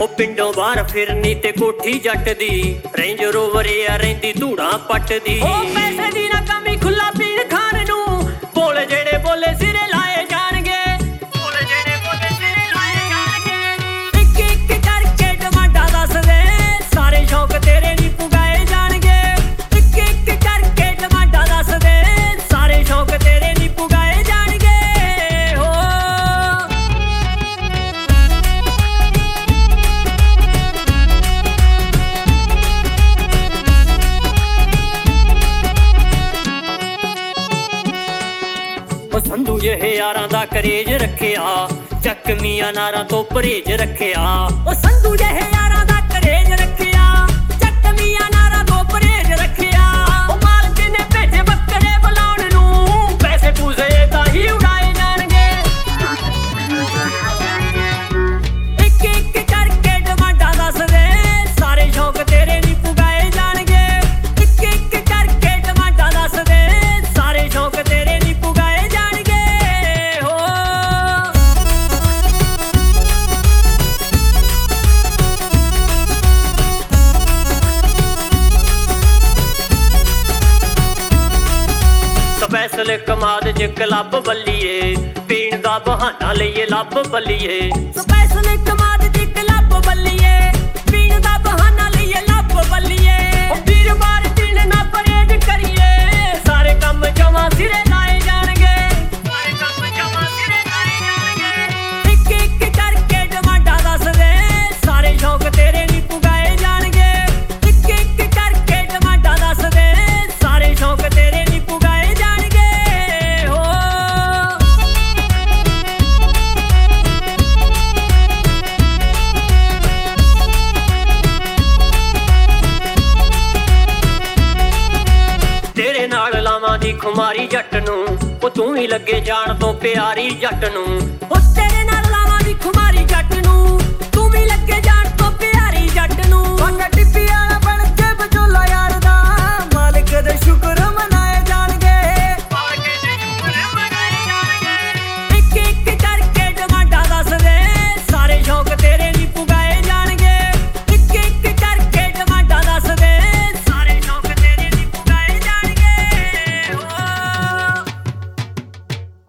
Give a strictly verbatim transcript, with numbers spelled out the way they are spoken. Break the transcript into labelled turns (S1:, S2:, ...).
S1: ਉਹ ਪਿੰਡੋਂ ਬਾਹਰ ਫਿਰਨੀ ਤੇ ਕੋਠੀ ਜੱਟ ਦੀ, ਰੇਂਜ ਰੋਵਰ ਆ ਰਹਿੰਦੀ ਧੂੜਾਂ ਪੱਟਦੀ। ਉਹ ਪੈਸੇ ਦੀ ਨਾ ਕਮੀ ਖੁੱਲਾ ਪੀਣ ਖਾਣ ਨੂੰ, ਬੋਲ ਜਿਹੜੇ ਬੋਲੇ ਸਿਰੇ ਲਾਏ ਜਾਣਗੇ, ਬੋਲ ਜਿਹੜੇ ਬੋਲੇ ਸਿਰੇ ਲਾਏ ਜਾਣਗੇ। ਇੱਕ ਇੱਕ ਕਰਕੇ ਡਿਮਾਂਡਾਂ ਦੱਸ ਦੇ, ਸਾਰੇ ਸ਼ੌਕ ਤੇਰੇ ਨਹੀਂ ਪੁਗਾਏ ਜਾਣਗੇ। ਇੱਕ ਇੱਕ ਕਰਕੇ ਡਿਮਾਂਡਾਂ ਦੱਸ ਦੇ, ਸਾਰੇ ਸ਼ੌਕ ਤੇਰੇ ਨਹੀਂ ਪੁਗਾਏ ਜਾਣਗੇ। ਹੋ ਉਹ ਸੰਧੂ ਜਿਹੇ ਯਾਰਾਂ ਦਾ ਕਰੇਜ ਰੱਖਿਆ, ਚੱਕਵੀਆਂ ਨਾਰਾਂ ਤੋਂ ਪਰਹੇਜ ਰੱਖਿਆ। ਉਹ ਸੰਧੂ ਜਿਹੇ ਯਾਰਾਂ ਦਾ ਕਰੇਜ ਰੱਖਿਆ, ਚੱਕਵੀਆਂ ਨਾਰਾਂ ਤੋਂ ਪਰਹੇਜ ਰੱਖਿਆ। ਉਹ ਮਾਲਕ ਨੇ ਭੇਜੇ ਬੱਕਰੇ ਬੁਲਾਉਣ ਨੂੰ, ਪੈਸੇ ਪੂਸੇ ਤਾਂ ਹੀ ਉਡਾਏ ਜਾਣਗੇ। ਇੱਕ ਇੱਕ ਕਰਕੇ ਡਿਮਾਂਡਾਂ ਦੱਸ ਦੇ, ਸਾਰੇ ਸ਼ੌਕ ਤੇਰੇ ਨਹੀਂ ਪੁਗਾਏ ਜਾਣਗੇ। ਇੱਕ ਇੱਕ ਕਰਕੇ ਡਿਮਾਂਡਾਂ ਦੱਸ ਦੇ, ਸਾਰੇ ਸ਼ੌਕ ਤੇਰੇ ਨਹੀਂ ਪੁਗਾਏ ਜਾਣਗੇ। ਹੋ ਸਪੈਸ਼ਲ ਕਮਾਦ ਚ ਕਲੱਬ ਬੱਲੀਏ, ਪੀਣ ਦਾ ਬਹਾਨਾ ਲਈਏ ਲੱਭ ਬੱਲੀਏ। ਸਪੈਸ਼ਲ ਕਮਾਦ ਚ ਕਲੱਬ ਬੱਲੀਏ, ਪੀਣ ਦਾ ਬਹਾਨਾ ਲਈਏ ਲੱਭ ਬੱਲੀਏ। ਉਹ ਵੀਰਵਾਰ ਦਿਨ ਨਾ ਪਰੇਡ ਕਰੀਏ, ਸਾਰੇ ਕੰਮ ਜਮਾਂ ਸਿਰੇ ਲਾਏ ਜਾਣਗੇ, ਸਾਰੇ ਕੰਮ ਜਮਾਂ ਸਿਰੇ ਲਾਏ ਜਾਣਗੇ। ਇੱਕ ਇੱਕ ਕਰਕੇ ਡਿਮਾਂਡਾਂ ਦੱਸ ਦੇ, ਸਾਰੇ ਸ਼ੌਕ ਤੇਰੇ ਨਹੀਂ ਪੁਗਾਏ ਜਾਣਗੇ। ਇੱਕ ਇੱਕ ਕਰਕੇ ਡਿਮਾਂਡਾਂ ਦੱਸ ਦੇ, ਸਾਰੇ ਸ਼ੌਕ ਤੇਰੇ ਨਹੀਂ ਪੁਗਾਏ ਜਾਣਗੇ। ਹੋ ਤੇਰੇ ਨਾਲ ਲਾਵਾਂ ਦੀ ਖੁਮਾਰੀ ਜੱਟ ਨੂੰ, ਉਹ ਤੂੰ ਹੀ ਲੱਗੇ ਜਾਣ ਤੋਂ ਪਿਆਰੀ ਜੱਟ ਨੂੰ। ਉਹ